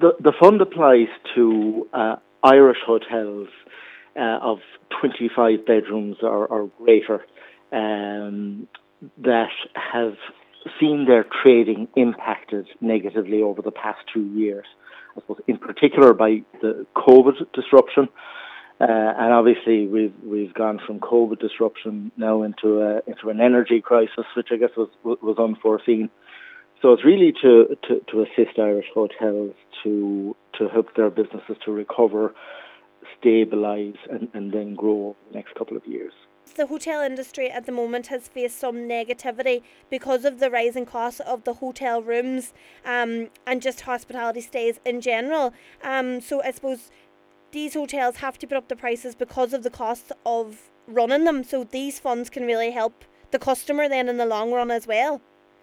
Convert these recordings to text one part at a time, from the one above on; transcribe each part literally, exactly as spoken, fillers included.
The, the fund applies to uh, Irish hotels uh, of twenty-five bedrooms or, or greater um, that have seen their trading impacted negatively over the past two years. I suppose in particular by the COVID disruption. Uh, and obviously, we've we've gone from COVID disruption now into a, into an energy crisis, which I guess was was unforeseen. So it's really to, to, to assist Irish hotels to to help their businesses to recover, stabilise, and, and then grow over the next couple of years. The hotel industry at the moment has faced some negativity because of the rising costs of the hotel rooms um, and just hospitality stays in general. Um, so I suppose these hotels have to put up the prices because of the costs of running them. So these funds can really help the customer then in the long run as well.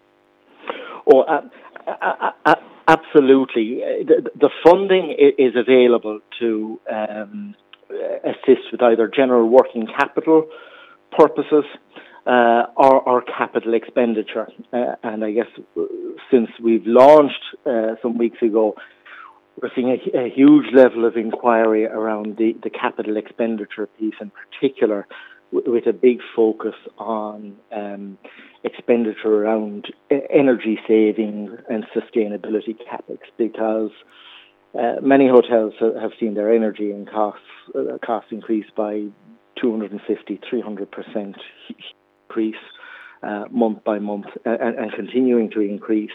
Oh, uh, uh, uh, absolutely. The, the funding is available to um, assist with either general working capital purposes uh, or, or capital expenditure. Uh, and I guess since we've launched uh, some weeks ago, we're seeing a, a huge level of inquiry around the, the capital expenditure piece in particular, w- with a big focus on um, expenditure around energy savings and sustainability capex, because uh, many hotels have seen their energy and costs uh, costs increase by two hundred fifty, three hundred percent increase uh, month by month, and, and continuing to increase.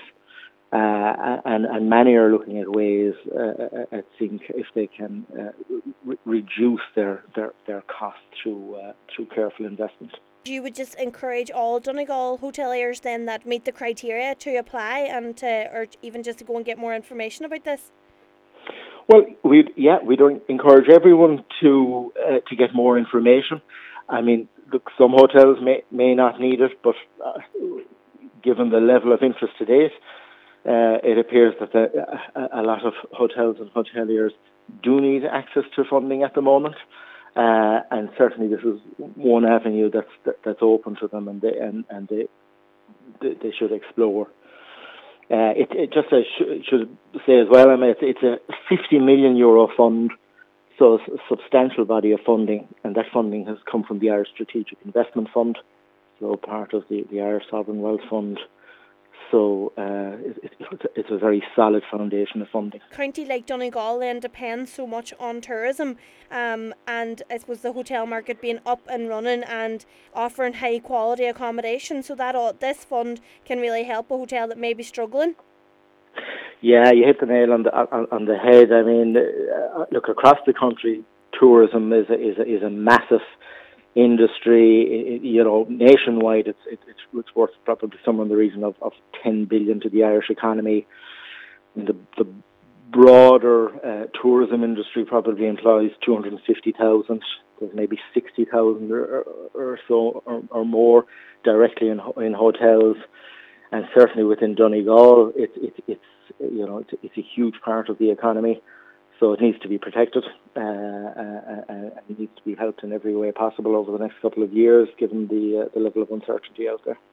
Uh, and, and many are looking at ways, uh, I think, if they can uh, re- reduce their, their, their costs through uh, through careful investment. You would just encourage all Donegal hoteliers then that meet the criteria to apply and to, or even just to go and get more information about this? Well, we yeah, we'd encourage everyone to uh, to get more information. I mean, look, some hotels may may not need it, but uh, given the level of interest to date, Uh, it appears that the, a, a lot of hotels and hoteliers do need access to funding at the moment, uh, and certainly this is one avenue that's that, that's open to them, and they and, and they, they they should explore. Uh, it, it just I sh- should say as well, I mean, it's, it's a fifty million euro fund, so it's a substantial body of funding, and that funding has come from the Irish Strategic Investment Fund, so part of the, the Irish Sovereign Wealth Fund. So uh, it, it, it's a very solid foundation of funding. County like Donegal then depends so much on tourism, um, and I suppose the hotel market being up and running and offering high quality accommodation. So that all, this fund can really help a hotel that may be struggling. Yeah, you hit the nail on the on, on the head. I mean, uh, look, across the country, tourism is a, is a, is a massive industry. You know, nationwide, it's it's it's worth probably somewhere in the region of, of ten billion to the Irish economy. The the broader uh, tourism industry probably employs two hundred fifty thousand. There's maybe sixty thousand or, or so or, or more directly in in hotels, and certainly within Donegal, it's it's it's you know it's, it's a huge part of the economy. So it needs to be protected, uh, uh, and it needs to be helped in every way possible over the next couple of years, given the uh, the level of uncertainty out there.